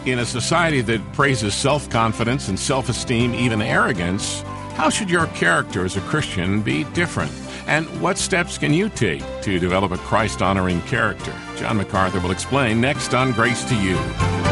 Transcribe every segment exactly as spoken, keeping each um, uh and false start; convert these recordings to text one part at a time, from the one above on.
In a society that praises self-confidence and self-esteem, even arrogance, how should your character as a Christian be different? And what steps can you take to develop a Christ-honoring character? John MacArthur will explain next on Grace to You.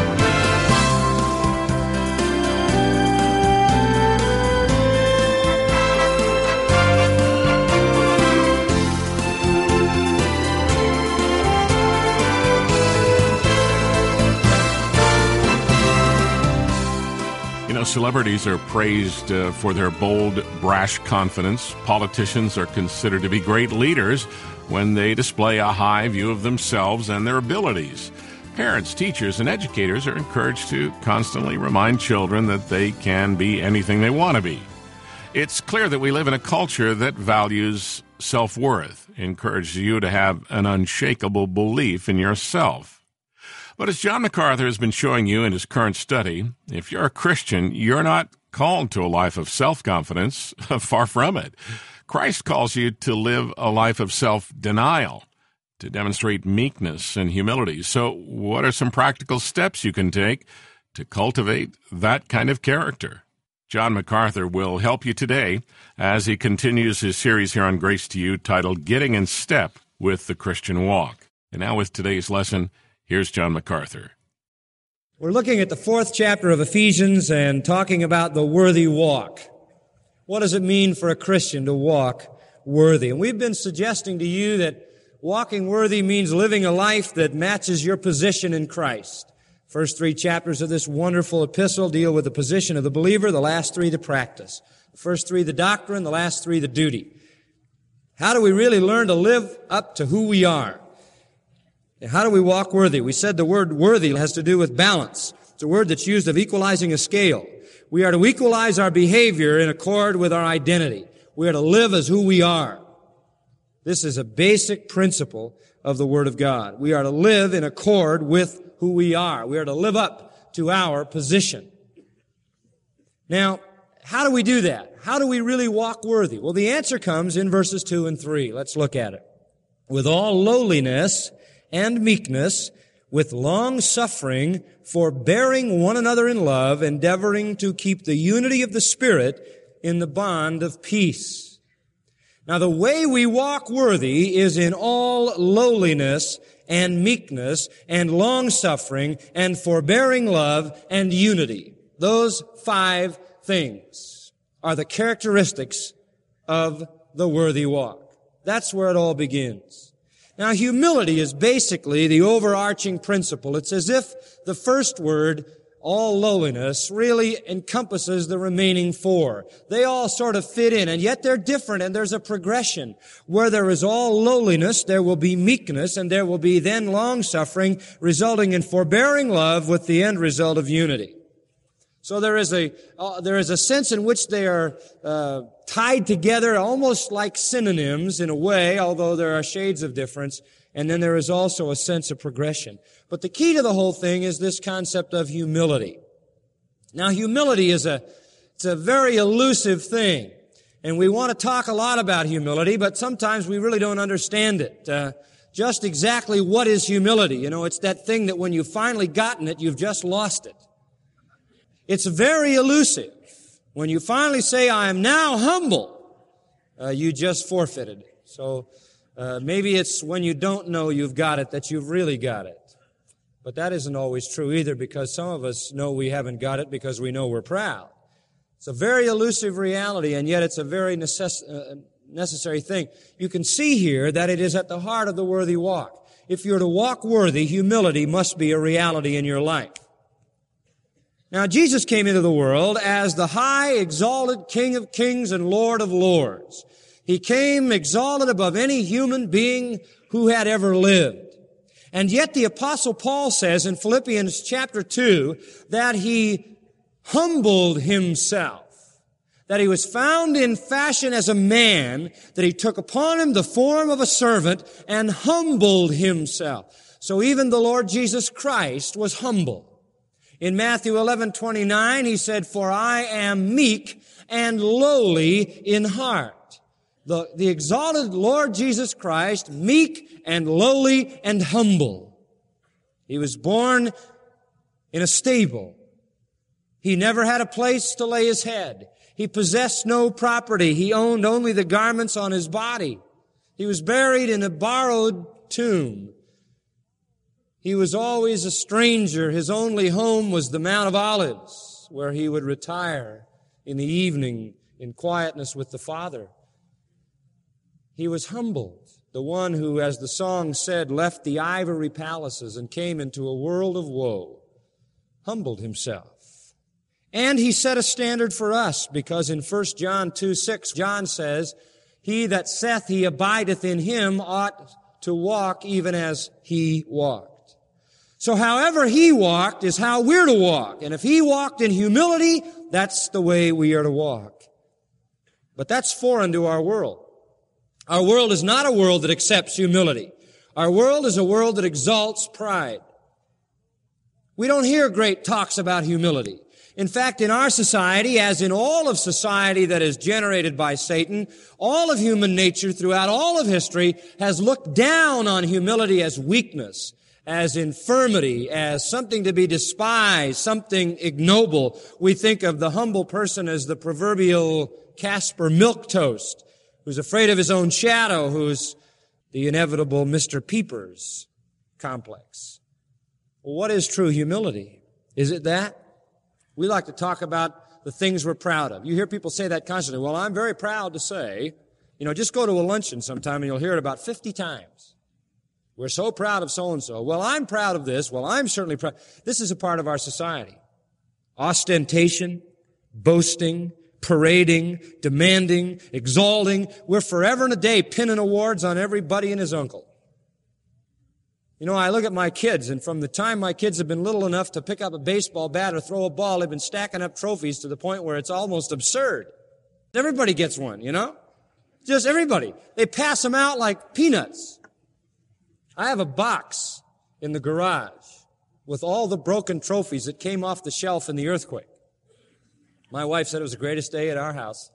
Celebrities are praised uh, for their bold, brash confidence. Politicians are considered to be great leaders when they display a high view of themselves and their abilities. Parents, teachers, and educators are encouraged to constantly remind children that they can be anything they want to be. It's clear that we live in a culture that values self-worth, encourages you to have an unshakable belief in yourself. But as John MacArthur has been showing you in his current study, if you're a Christian, you're not called to a life of self-confidence. Far from it. Christ calls you to live a life of self-denial, to demonstrate meekness and humility. So what are some practical steps you can take to cultivate that kind of character? John MacArthur will help you today as he continues his series here on Grace to You titled Getting in Step with the Christian Walk. And now with today's lesson, here's John MacArthur. We're looking at the fourth chapter of Ephesians and talking about the worthy walk. What does it mean for a Christian to walk worthy? And we've been suggesting to you that walking worthy means living a life that matches your position in Christ. First three chapters of this wonderful epistle deal with the position of the believer, the last three the practice. The first three the doctrine, the last three the duty. How do we really learn to live up to who we are? How do we walk worthy? We said the word worthy has to do with balance. It's a word that's used of equalizing a scale. We are to equalize our behavior in accord with our identity. We are to live as who we are. This is a basic principle of the Word of God. We are to live in accord with who we are. We are to live up to our position. Now, how do we do that? How do we really walk worthy? Well, the answer comes in verses two and three. Let's look at it. With all lowliness and meekness, with long suffering, forbearing one another in love, endeavoring to keep the unity of the Spirit in the bond of peace. Now, the way we walk worthy is in all lowliness and meekness and long suffering and forbearing love and unity. Those five things are the characteristics of the worthy walk. That's where it all begins. Now, humility is basically the overarching principle. It's as if the first word, all lowliness, really encompasses the remaining four. They all sort of fit in, and yet they're different, and there's a progression. Where there is all lowliness, there will be meekness, and there will be then long-suffering, resulting in forbearing love with the end result of unity. So there is a uh, there is a sense in which they are uh, tied together almost like synonyms in a way, although there are shades of difference. And then there is also a sense of progression. But the key to the whole thing is this concept of humility. Now, humility is a it's a very elusive thing, and we want to talk a lot about humility, but sometimes we really don't understand it. Uh, just exactly what is humility? You know, it's that thing that when you've finally gotten it, you've just lost it. It's very elusive. When you finally say, I am now humble, uh, you just forfeited. So uh, maybe it's when you don't know you've got it that you've really got it. But that isn't always true either, because some of us know we haven't got it because we know we're proud. It's a very elusive reality, and yet it's a very necess- uh, necessary thing. You can see here that it is at the heart of the worthy walk. If you're to walk worthy, humility must be a reality in your life. Now, Jesus came into the world as the high, exalted King of kings and Lord of lords. He came exalted above any human being who had ever lived. And yet the Apostle Paul says in Philippians chapter two that he humbled himself, that he was found in fashion as a man, that he took upon him the form of a servant and humbled himself. So even the Lord Jesus Christ was humble. In Matthew eleven twenty-nine, he said, for I am meek and lowly in heart. The, the exalted Lord Jesus Christ, meek and lowly and humble. He was born in a stable. He never had a place to lay his head. He possessed no property. He owned only the garments on his body. He was buried in a borrowed tomb. He was always a stranger. His only home was the Mount of Olives, where he would retire in the evening in quietness with the Father. He was humbled, the one who, as the song said, left the ivory palaces and came into a world of woe, humbled himself. And he set a standard for us, because in First John two six, John says, "He that saith he abideth in him ought to walk even as he walked." So however he walked is how we're to walk. And if he walked in humility, that's the way we are to walk. But that's foreign to our world. Our world is not a world that accepts humility. Our world is a world that exalts pride. We don't hear great talks about humility. In fact, in our society, as in all of society that is generated by Satan, all of human nature throughout all of history has looked down on humility as weakness, as infirmity, as something to be despised, something ignoble. We think of the humble person as the proverbial Casper milquetoast, who's afraid of his own shadow, who's the inevitable Mister Peepers complex. Well, what is true humility? Is it that? We like to talk about the things we're proud of. You hear people say that constantly. Well, I'm very proud to say, you know, just go to a luncheon sometime and you'll hear it about fifty times. We're so proud of so-and-so. Well, I'm proud of this. Well, I'm certainly proud. This is a part of our society. Ostentation, boasting, parading, demanding, exalting. We're forever and a day pinning awards on everybody and his uncle. You know, I look at my kids, and from the time my kids have been little enough to pick up a baseball bat or throw a ball, they've been stacking up trophies to the point where it's almost absurd. Everybody gets one, you know? Just everybody. They pass them out like peanuts. I have a box in the garage with all the broken trophies that came off the shelf in the earthquake. My wife said it was the greatest day at our house.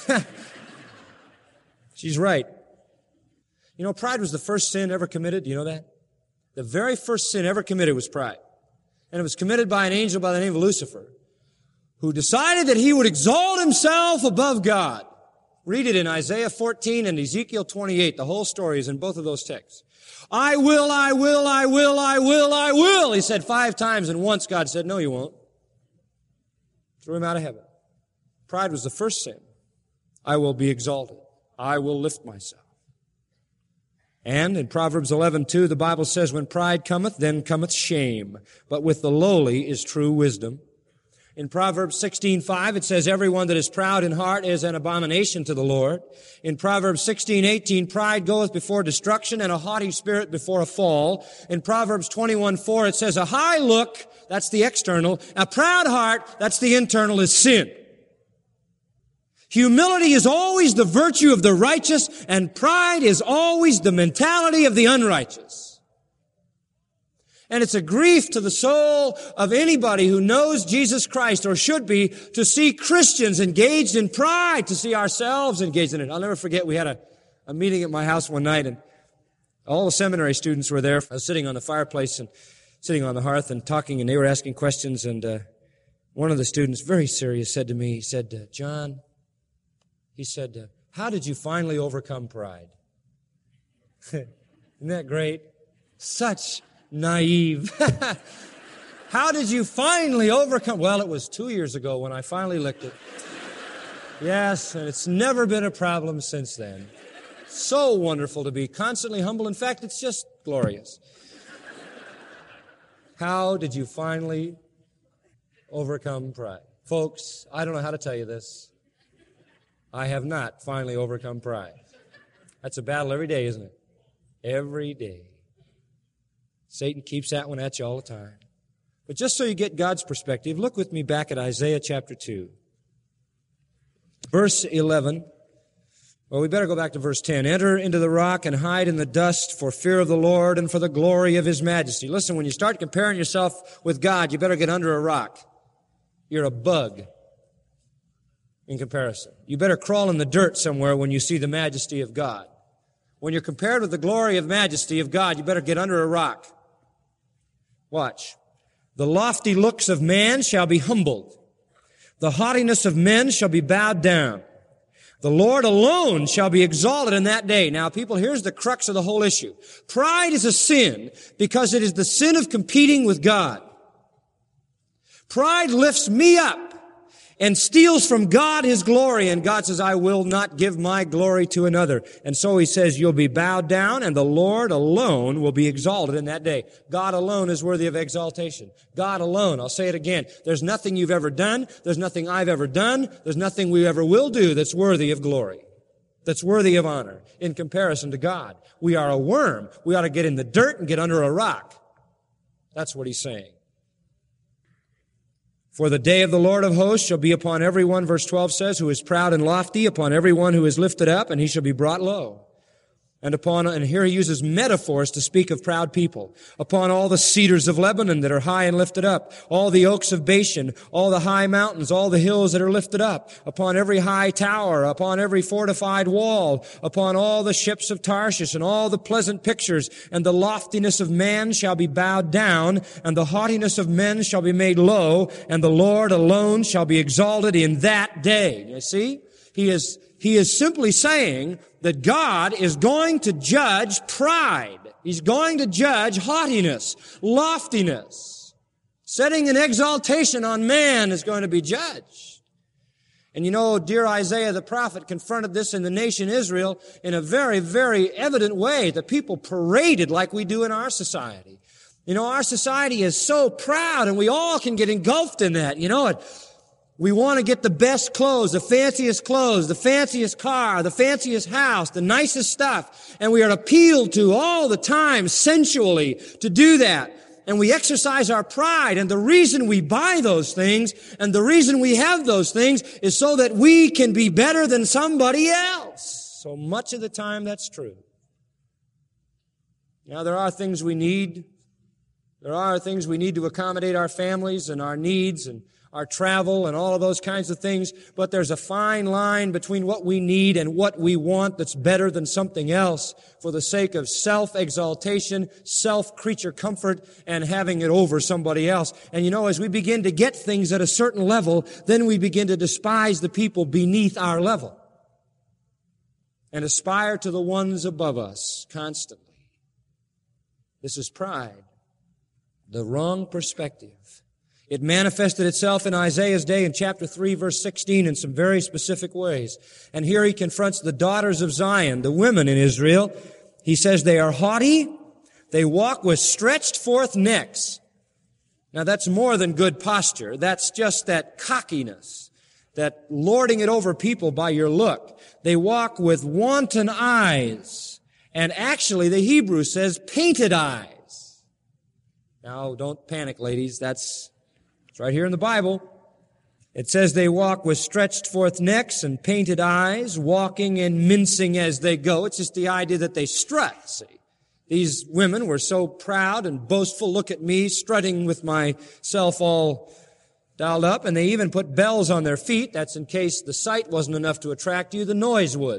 She's right. You know, pride was the first sin ever committed. Do you know that? The very first sin ever committed was pride. And it was committed by an angel by the name of Lucifer, who decided that he would exalt himself above God. Read it in Isaiah fourteen and Ezekiel twenty-eight. The whole story is in both of those texts. I will, I will, I will, I will, I will. He said five times, and once God said, no, you won't. Threw him out of heaven. Pride was the first sin. I will be exalted. I will lift myself. And in Proverbs eleven two, the Bible says, when pride cometh, then cometh shame. But with the lowly is true wisdom. In Proverbs sixteen five, it says, everyone that is proud in heart is an abomination to the Lord. In Proverbs sixteen eighteen, pride goeth before destruction, and a haughty spirit before a fall. In Proverbs twenty-one four, it says, a high look, that's the external, a proud heart, that's the internal, is sin. Humility is always the virtue of the righteous, and pride is always the mentality of the unrighteous. And it's a grief to the soul of anybody who knows Jesus Christ, or should be, to see Christians engaged in pride, to see ourselves engaged in it. I'll never forget, we had a, a meeting at my house one night, and all the seminary students were there. I was sitting on the fireplace and sitting on the hearth and talking, and they were asking questions, and uh, one of the students, very serious, said to me, he said, uh, John, he said, uh, how did you finally overcome pride? Isn't that great? Such naive. How did you finally overcome? Well, it was two years ago when I finally licked it. Yes, and it's never been a problem since then. So wonderful to be constantly humble. In fact, it's just glorious. How did you finally overcome pride? Folks, I don't know how to tell you this. I have not finally overcome pride. That's a battle every day, isn't it? Every day. Satan keeps that one at you all the time. But just so you get God's perspective, look with me back at Isaiah chapter two. Verse eleven. Well, we better go back to verse ten. Enter into the rock and hide in the dust for fear of the Lord and for the glory of His majesty. Listen, when you start comparing yourself with God, you better get under a rock. You're a bug in comparison. You better crawl in the dirt somewhere when you see the majesty of God. When you're compared with the glory of majesty of God, you better get under a rock. Watch. The lofty looks of man shall be humbled. The haughtiness of men shall be bowed down. The Lord alone shall be exalted in that day. Now, people, here's the crux of the whole issue. Pride is a sin because it is the sin of competing with God. Pride lifts me up and steals from God His glory. And God says, I will not give my glory to another. And so He says, you'll be bowed down and the Lord alone will be exalted in that day. God alone is worthy of exaltation. God alone. I'll say it again. There's nothing you've ever done. There's nothing I've ever done. There's nothing we ever will do that's worthy of glory, that's worthy of honor in comparison to God. We are a worm. We ought to get in the dirt and get under a rock. That's what He's saying. For the day of the Lord of hosts shall be upon everyone, verse twelve says, who is proud and lofty, upon everyone who is lifted up, and he shall be brought low. And upon, and here he uses metaphors to speak of proud people. Upon all the cedars of Lebanon that are high and lifted up, all the oaks of Bashan, all the high mountains, all the hills that are lifted up, upon every high tower, upon every fortified wall, upon all the ships of Tarshish, and all the pleasant pictures, and the loftiness of man shall be bowed down, and the haughtiness of men shall be made low, and the Lord alone shall be exalted in that day. You see? He is, he is simply saying that God is going to judge pride. He's going to judge haughtiness, loftiness. Setting an exaltation on man is going to be judged. And you know, dear Isaiah the prophet confronted this in the nation Israel in a very, very evident way. The people paraded like we do in our society. You know, our society is so proud, and we all can get engulfed in that. You know, it We want to get the best clothes, the fanciest clothes, the fanciest car, the fanciest house, the nicest stuff. And we are appealed to all the time sensually to do that. And we exercise our pride. And the reason we buy those things and the reason we have those things is so that we can be better than somebody else. So much of the time that's true. Now there are things we need. There are things we need to accommodate our families and our needs and our travel and all of those kinds of things, but there's a fine line between what we need and what we want that's better than something else for the sake of self-exaltation, self-creature comfort, and having it over somebody else. And you know, as we begin to get things at a certain level, then we begin to despise the people beneath our level and aspire to the ones above us constantly. This is pride, the wrong perspective. It manifested itself in Isaiah's day in chapter three, verse sixteen in some very specific ways. And here he confronts the daughters of Zion, the women in Israel. He says they are haughty. They walk with stretched forth necks. Now that's more than good posture. That's just that cockiness, that lording it over people by your look. They walk with wanton eyes. And actually the Hebrew says painted eyes. Now don't panic, ladies. That's It's right here in the Bible. It says they walk with stretched forth necks and painted eyes, walking and mincing as they go. It's just the idea that they strut, see. These women were so proud and boastful. Look at me, strutting with myself all dialed up. And they even put bells on their feet. That's in case the sight wasn't enough to attract you, the noise would.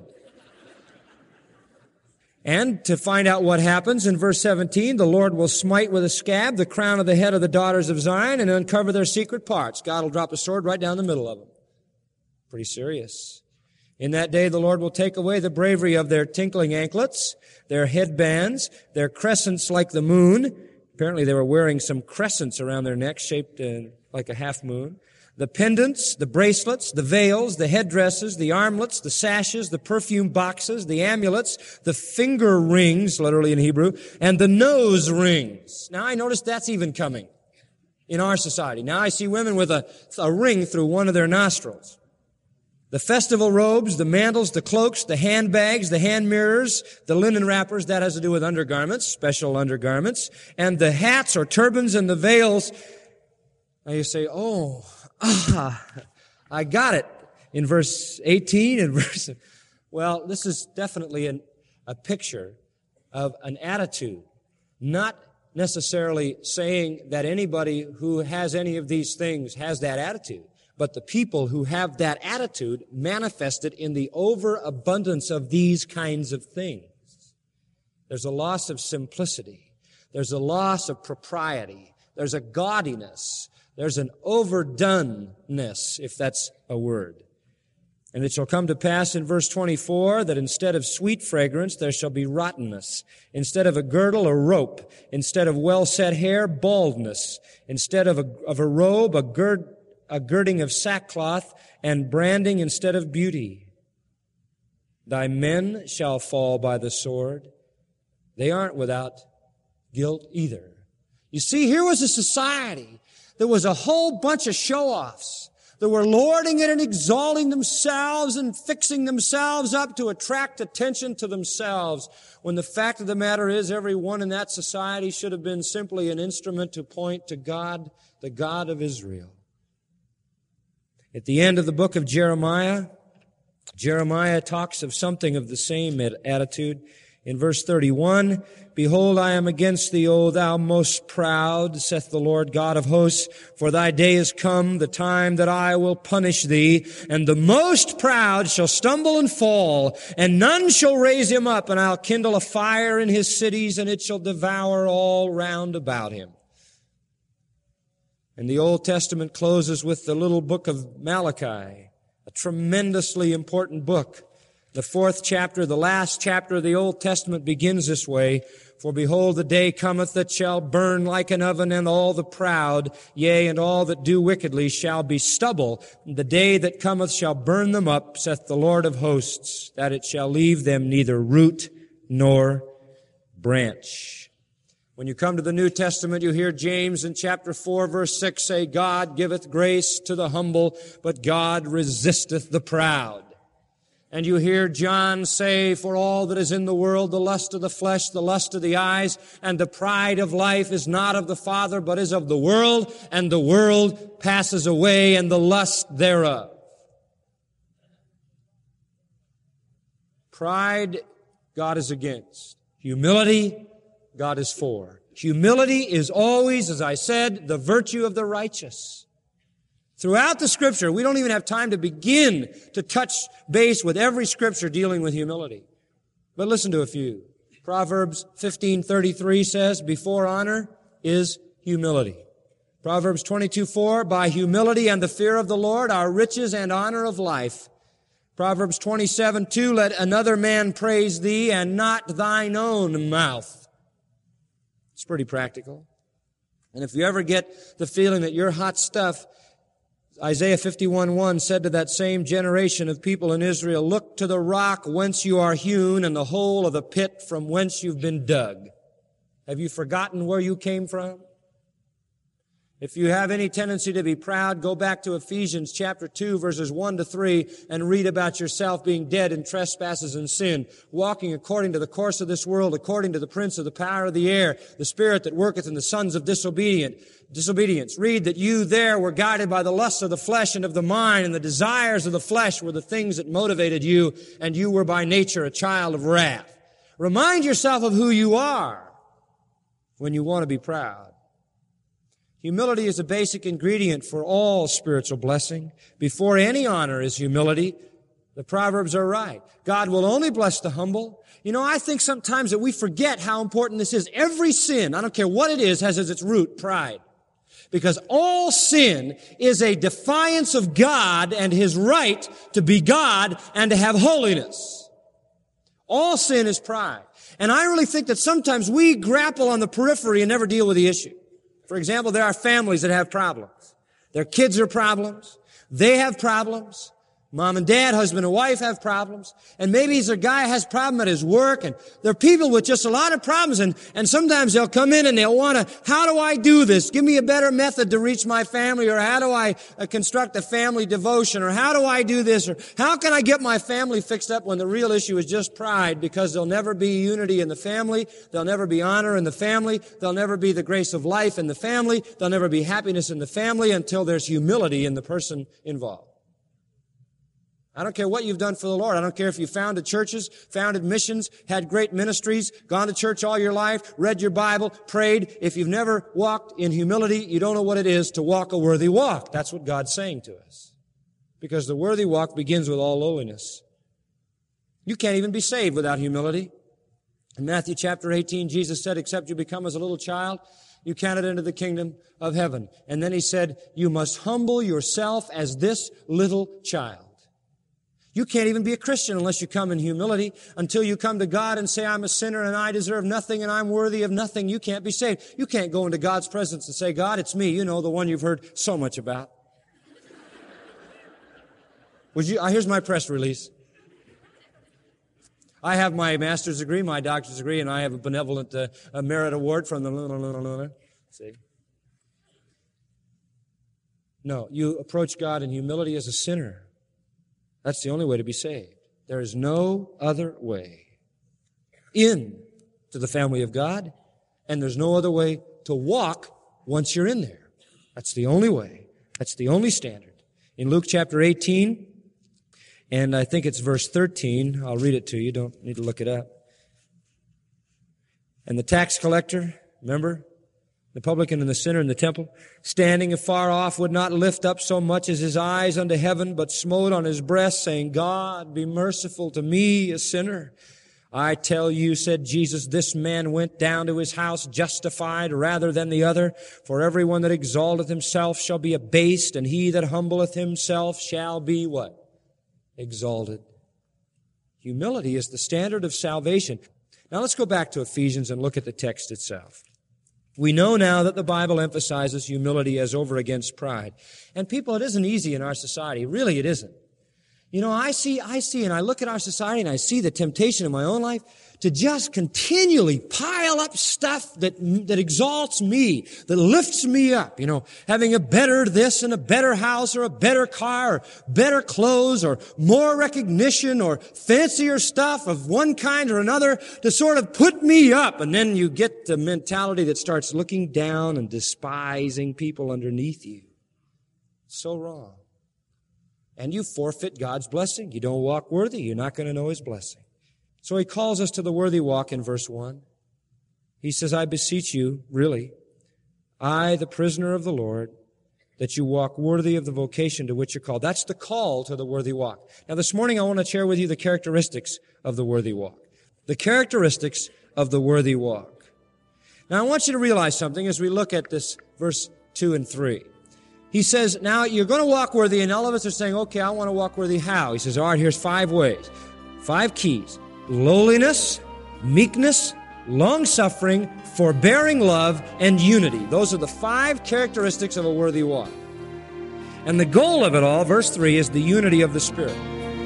And to find out what happens, in verse seventeen, the Lord will smite with a scab the crown of the head of the daughters of Zion and uncover their secret parts. God will drop a sword right down the middle of them. Pretty serious. In that day, the Lord will take away the bravery of their tinkling anklets, their headbands, their crescents like the moon. Apparently they were wearing some crescents around their necks shaped uh, like a half moon. The pendants, the bracelets, the veils, the headdresses, the armlets, the sashes, the perfume boxes, the amulets, the finger rings, literally in Hebrew, and the nose rings. Now I notice that's even coming in our society. Now I see women with a, a ring through one of their nostrils. The festival robes, the mantles, the cloaks, the handbags, the hand mirrors, the linen wrappers, that has to do with undergarments, special undergarments, and the hats or turbans and the veils. Now you say, oh, Ah, I got it in verse eighteen and verse, well, this is definitely an, a picture of an attitude, not necessarily saying that anybody who has any of these things has that attitude, but the people who have that attitude manifested in the overabundance of these kinds of things. There's a loss of simplicity. There's a loss of propriety. There's a gaudiness. There's an overdoneness, if that's a word. And it shall come to pass in verse twenty-four that instead of sweet fragrance, there shall be rottenness. Instead of a girdle, a rope. Instead of well-set hair, baldness. Instead of a, of a robe, a, gird, a girding of sackcloth, and branding instead of beauty. Thy men shall fall by the sword. They aren't without guilt either. You see, here was a society. There was a whole bunch of show-offs. They were lording it and exalting themselves and fixing themselves up to attract attention to themselves, when the fact of the matter is everyone in that society should have been simply an instrument to point to God, the God of Israel. At the end of the book of Jeremiah, Jeremiah talks of something of the same attitude. In verse thirty-one, Behold, I am against thee, O thou most proud, saith the Lord God of hosts, for thy day is come, the time that I will punish thee, and the most proud shall stumble and fall, and none shall raise him up, and I'll kindle a fire in his cities, and it shall devour all round about him. And the Old Testament closes with the little book of Malachi, a tremendously important book. The fourth chapter, the last chapter of the Old Testament begins this way. For behold, the day cometh that shall burn like an oven, and all the proud, yea, and all that do wickedly shall be stubble. The day that cometh shall burn them up, saith the Lord of hosts, that it shall leave them neither root nor branch. When you come to the New Testament, you hear James in chapter four, verse six say, God giveth grace to the humble, but God resisteth the proud. And you hear John say, for all that is in the world, the lust of the flesh, the lust of the eyes, and the pride of life is not of the Father, but is of the world, and the world passes away, and the lust thereof. Pride, God is against. Humility, God is for. Humility is always, as I said, the virtue of the righteous. Throughout the Scripture, we don't even have time to begin to touch base with every Scripture dealing with humility. But listen to a few. Proverbs fifteen thirty-three says, before honor is humility. Proverbs twenty-two four, by humility and the fear of the Lord are riches and honor of life. Proverbs twenty-seven two, let another man praise thee and not thine own mouth. It's pretty practical. And if you ever get the feeling that you're hot stuff, Isaiah fifty-one one said to that same generation of people in Israel, look to the rock whence you are hewn and the hole of the pit from whence you've been dug. Have you forgotten where you came from? If you have any tendency to be proud, go back to Ephesians chapter two, verses one to three, and read about yourself being dead in trespasses and sin, walking according to the course of this world, according to the prince of the power of the air, the spirit that worketh in the sons of disobedient, disobedience. Read that you there were guided by the lusts of the flesh and of the mind, and the desires of the flesh were the things that motivated you, and you were by nature a child of wrath. Remind yourself of who you are when you want to be proud. Humility is a basic ingredient for all spiritual blessing. Before any honor is humility. The Proverbs are right. God will only bless the humble. You know, I think sometimes that we forget how important this is. Every sin, I don't care what it is, has as its root pride. Because all sin is a defiance of God and His right to be God and to have holiness. All sin is pride. And I really think that sometimes we grapple on the periphery and never deal with the issue. For example, there are families that have problems. Their kids are problems. They have problems. Mom and dad, husband and wife have problems. And maybe he's a guy who has a problem at his work. And there are people with just a lot of problems. And, and sometimes they'll come in and they'll want to, how do I do this? Give me a better method to reach my family. Or how do I uh, construct a family devotion? Or how do I do this? Or how can I get my family fixed up when the real issue is just pride? Because there'll never be unity in the family. There'll never be honor in the family. There'll never be the grace of life in the family. There'll never be happiness in the family until there's humility in the person involved. I don't care what you've done for the Lord. I don't care if you founded churches, founded missions, had great ministries, gone to church all your life, read your Bible, prayed. If you've never walked in humility, you don't know what it is to walk a worthy walk. That's what God's saying to us. Because the worthy walk begins with all lowliness. You can't even be saved without humility. In Matthew chapter eighteen, Jesus said, except you become as a little child, you cannot enter the kingdom of heaven. And then he said, you must humble yourself as this little child. You can't even be a Christian unless you come in humility. Until you come to God and say, I'm a sinner and I deserve nothing and I'm worthy of nothing, you can't be saved. You can't go into God's presence and say, God, it's me, you know, the one you've heard so much about. Would you, uh, here's my press release. I have my master's degree, my doctor's degree, and I have a benevolent uh, a merit award from the... See? No, you approach God in humility as a sinner. That's the only way to be saved. There is no other way in to the family of God, and there's no other way to walk once you're in there. That's the only way. That's the only standard. In Luke chapter eighteen, and I think it's verse thirteen, I'll read it to you, don't need to look it up. And the tax collector, remember? The publican and the sinner in the temple, standing afar off, would not lift up so much as his eyes unto heaven, but smote on his breast, saying, God, be merciful to me, a sinner. I tell you, said Jesus, this man went down to his house justified rather than the other. For everyone that exalteth himself shall be abased, and he that humbleth himself shall be what? Exalted. Humility is the standard of salvation. Now let's go back to Ephesians and look at the text itself. We know now that the Bible emphasizes humility as over against pride. And people, it isn't easy in our society. Really, it isn't. You know, I see, I see, and I look at our society and I see the temptation in my own life to just continually pile up stuff that, that exalts me, that lifts me up. You know, having a better this and a better house or a better car or better clothes or more recognition or fancier stuff of one kind or another to sort of put me up. And then you get the mentality that starts looking down and despising people underneath you. So wrong. And you forfeit God's blessing. You don't walk worthy, you're not going to know His blessing. So He calls us to the worthy walk in verse one. He says, I beseech you, really, I, the prisoner of the Lord, that you walk worthy of the vocation to which you're called. That's the call to the worthy walk. Now this morning I want to share with you the characteristics of the worthy walk. The characteristics of the worthy walk. Now I want you to realize something as we look at this verse two and three. He says, now you're going to walk worthy, and all of us are saying, okay, I want to walk worthy. How? He says, all right, here's five ways. Five keys. Lowliness, meekness, long-suffering, forbearing love, and unity. Those are the five characteristics of a worthy walk. And the goal of it all, verse three, is the unity of the Spirit.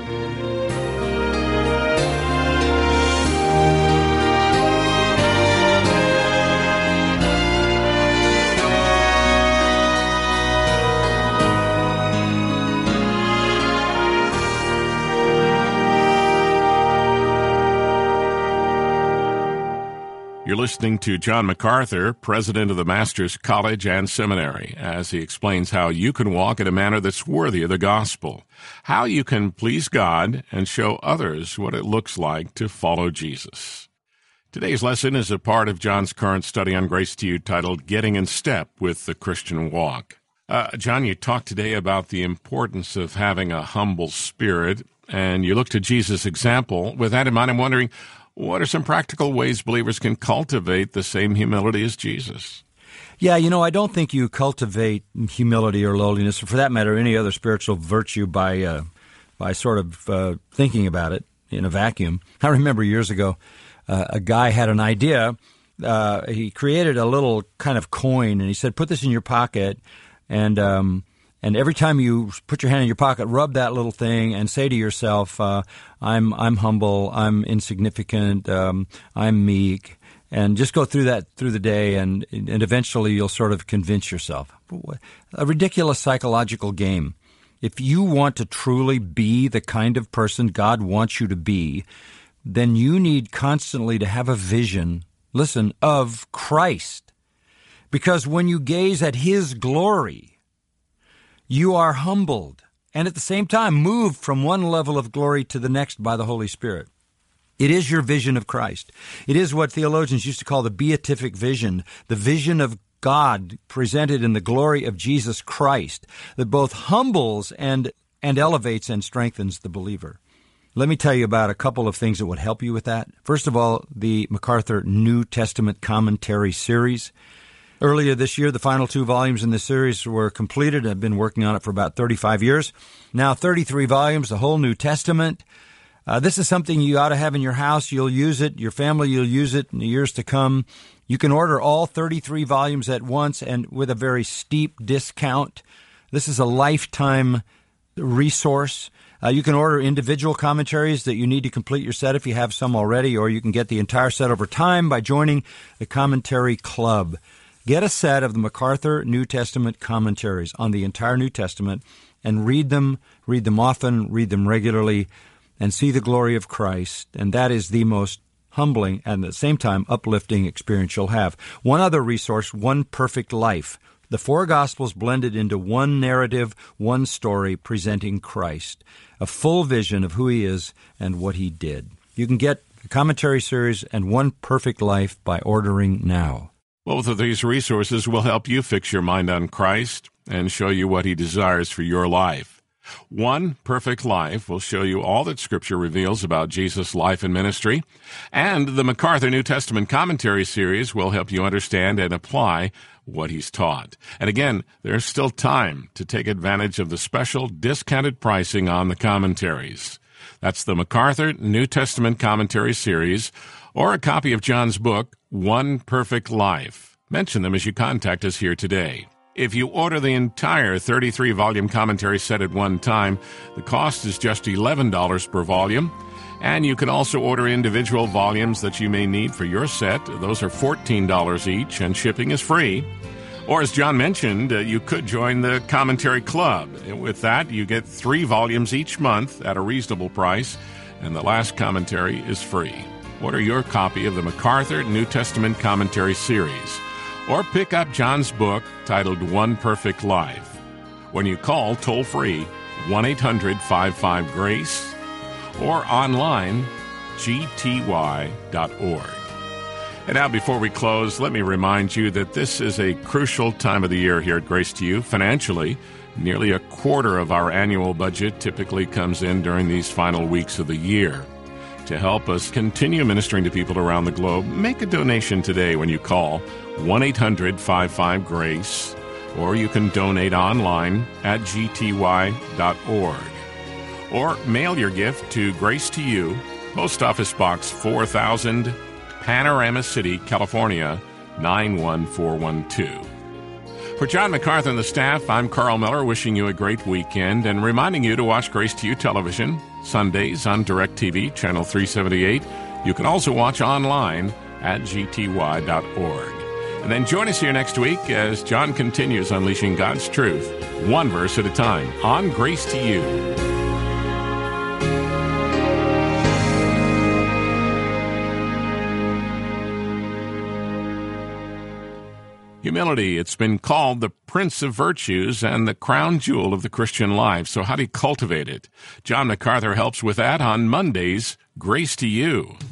You're listening to John MacArthur, president of the Masters College and Seminary, as he explains how you can walk in a manner that's worthy of the gospel, how you can please God and show others what it looks like to follow Jesus. Today's lesson is a part of John's current study on Grace to You titled Getting in Step with the Christian Walk. Uh, John, you talked today about the importance of having a humble spirit, and you look to Jesus' example. With that in mind, I'm wondering, what are some practical ways believers can cultivate the same humility as Jesus? Yeah, you know, I don't think you cultivate humility or lowliness, or for that matter, any other spiritual virtue by uh, by sort of uh, thinking about it in a vacuum. I remember years ago, uh, a guy had an idea. Uh, he created a little kind of coin, and he said, put this in your pocket, and um, and every time you put your hand in your pocket, rub that little thing and say to yourself, uh, I'm I'm humble, I'm insignificant, um, I'm meek, and just go through that through the day, and and eventually you'll sort of convince yourself. A ridiculous psychological game. If you want to truly be the kind of person God wants you to be, then you need constantly to have a vision, listen, of Christ. Because when you gaze at His glory, you are humbled, and at the same time moved from one level of glory to the next by the Holy Spirit. It is your vision of Christ. It is what theologians used to call the beatific vision, the vision of God presented in the glory of Jesus Christ, that both humbles and, and elevates and strengthens the believer. Let me tell you about a couple of things that would help you with that. First of all, the MacArthur New Testament Commentary series. Earlier this year, the final two volumes in this series were completed. I've been working on it for about thirty-five years. Now thirty-three volumes, the whole New Testament. Uh, this is something you ought to have in your house. You'll use it. Your family, you'll use it in the years to come. You can order all thirty-three volumes at once and with a very steep discount. This is a lifetime resource. Uh, you can order individual commentaries that you need to complete your set if you have some already, or you can get the entire set over time by joining the Commentary Club. Get a set of the MacArthur New Testament commentaries on the entire New Testament and read them, read them often, read them regularly, and see the glory of Christ. And that is the most humbling and at the same time uplifting experience you'll have. One other resource, One Perfect Life. The four Gospels blended into one narrative, one story presenting Christ. A full vision of who he is and what he did. You can get the commentary series and One Perfect Life by ordering now. Both of these resources will help you fix your mind on Christ and show you what he desires for your life. One Perfect Life will show you all that Scripture reveals about Jesus' life and ministry, and the MacArthur New Testament Commentary Series will help you understand and apply what he's taught. And again, there's still time to take advantage of the special discounted pricing on the commentaries. That's the MacArthur New Testament Commentary Series, or a copy of John's book, One Perfect Life. Mention them as you contact us here today. If you order the entire thirty-three volume commentary set at one time, the cost is just eleven dollars per volume. And you can also order individual volumes that you may need for your set. Those are fourteen dollars each, and shipping is free. Or, as John mentioned, uh, you could join the Commentary Club. With that, you get three volumes each month at a reasonable price, and the last commentary is free. Order your copy of the MacArthur New Testament Commentary Series, or pick up John's book titled One Perfect Life when you call toll-free one eight hundred five five GRACE or online g t y dot org. And now, before we close, let me remind you that this is a crucial time of the year here at Grace to You financially. Nearly a quarter of our annual budget typically comes in during these final weeks of the year. To help us continue ministering to people around the globe, make a donation today when you call one eight hundred five five GRACE, or you can donate online at g t y dot org. Or mail your gift to Grace to You, Post Office Box four thousand, Panorama City, California, nine one four one two. For John MacArthur and the staff, I'm Carl Miller, wishing you a great weekend and reminding you to watch Grace to You television Sundays on DirecTV, Channel three seventy-eight. You can also watch online at g t y dot org. And then join us here next week as John continues unleashing God's truth, one verse at a time, on Grace to You. Humility, it's been called the Prince of Virtues and the crown jewel of the Christian life. So how do you cultivate it? John MacArthur helps with that on Mondays, Grace to You.